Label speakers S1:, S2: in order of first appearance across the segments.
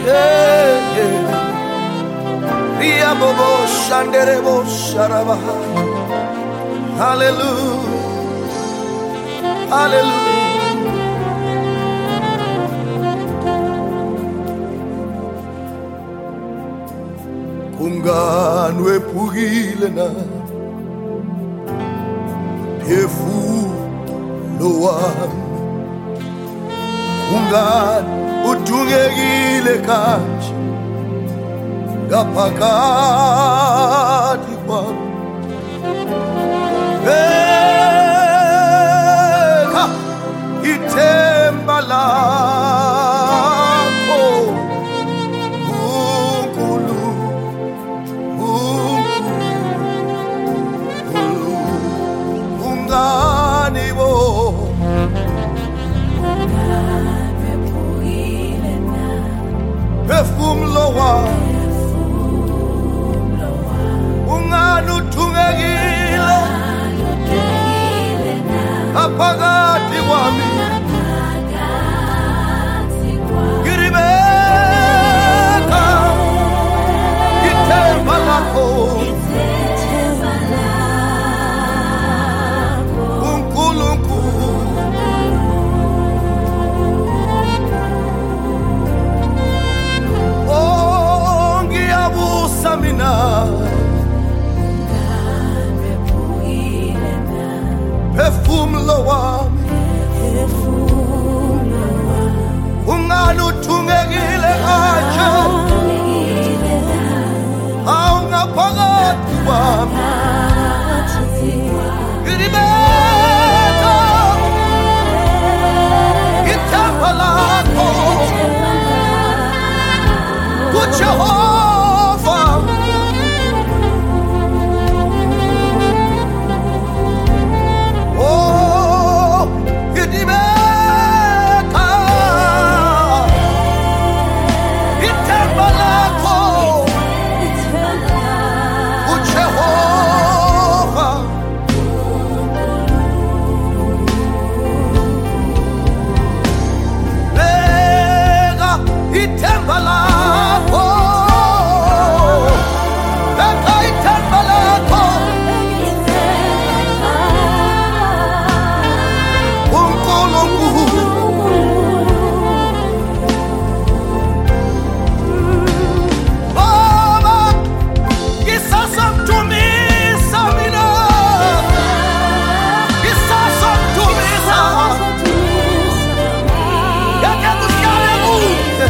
S1: Yeah, yeah. Ria bobo shanderebo sharabaha. Hallelujah. Hallelujah. Ungani wephukile na phefumulo wami, ungani udungekile kanje ngaphakathi kwami. Beka ithemba lakho ungani bo phefumulo wami, ungani udungekile ngaphakathi kwami. Ngiribeka ithemba lakho uNkulunkulu. Oh, ngiyabusa mina phefumulo wami, ungani uthungekile kanje awungaphakathi kwami. Ngiribeka ithemba lakho kuJehova. Oh, ngiribeka ithemba lakho kuJehova. Beka ithemba lakho, beka ithemba lakho uNkulunkulu. Baba, ngisasomdumisa mina, ngisasomdumisa. Yake kuhlale kude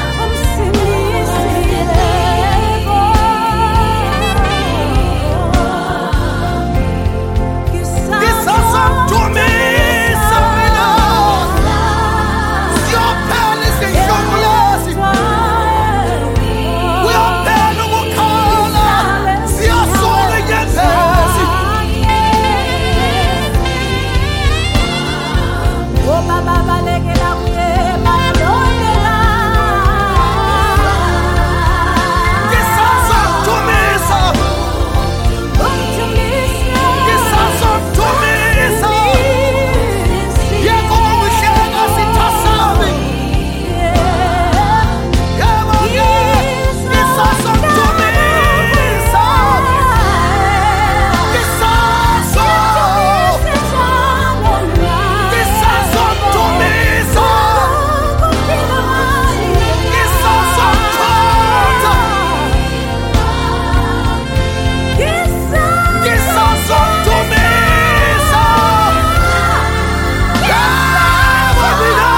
S1: ngisasomdumisa mina. Siyophela izihlomulezi, uyophela ukukhala, siyasula inyembezi. Ngisasomdumisa, ngisasomdumisa. Yeko uhleka sithasami, yebo ke ngisasomdumisa, ngisasomdumisa, ngisasomthonza, ngisasomdumisa. Yebo mina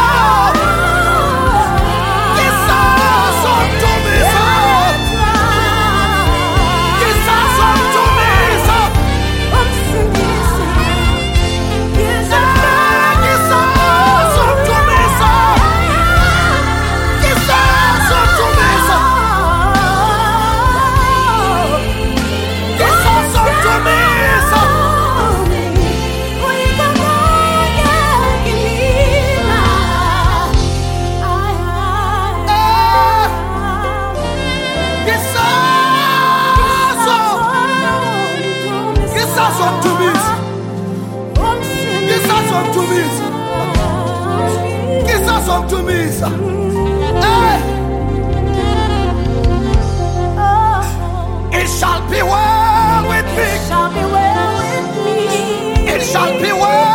S1: ngisasomdumisa, ngisasomdumisa, ngisasomdumisa. It shall be well with me.
S2: It shall be well with me.
S1: It shall be well.